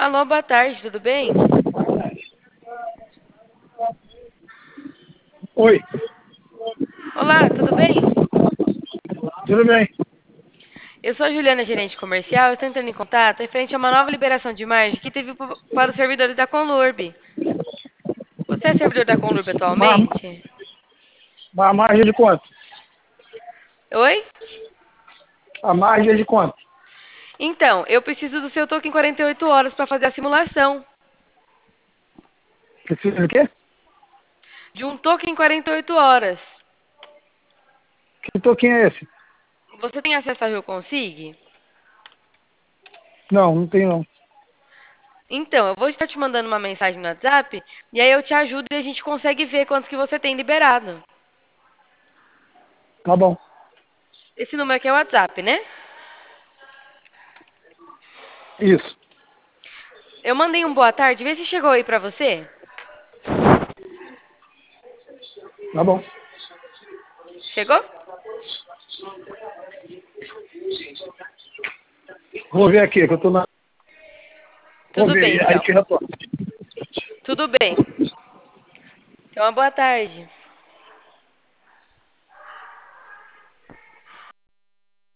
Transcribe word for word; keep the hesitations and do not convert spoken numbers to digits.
Alô, boa tarde, tudo bem? Oi, Olá, tudo bem? tudo bem? Eu sou a Juliana, gerente comercial. Eu estou entrando em contato referente a uma nova liberação de margem que teve po- para os servidores da Conlurb. Você é servidor da Conlurb Mar, atualmente? a margem de quanto? Oi? A margem de quanto? Então, eu preciso do seu token quarenta e oito horas para fazer a simulação. Precisa de quê? De um token quarenta e oito horas. Que toquinho é esse? Você tem acesso ao Rio Consig? Não, não tem não. Então, eu vou estar te mandando uma mensagem no WhatsApp e aí eu te ajudo e a gente consegue ver quantos que você tem liberado. Tá bom. Esse número aqui é o WhatsApp, né? Isso. Eu mandei um boa tarde, vê se chegou aí pra você. Tá bom. Chegou? Vou ver aqui, que eu tô na. Vou Tudo ver bem, aí, aí então. que retorno. Tudo bem. Então, uma boa tarde.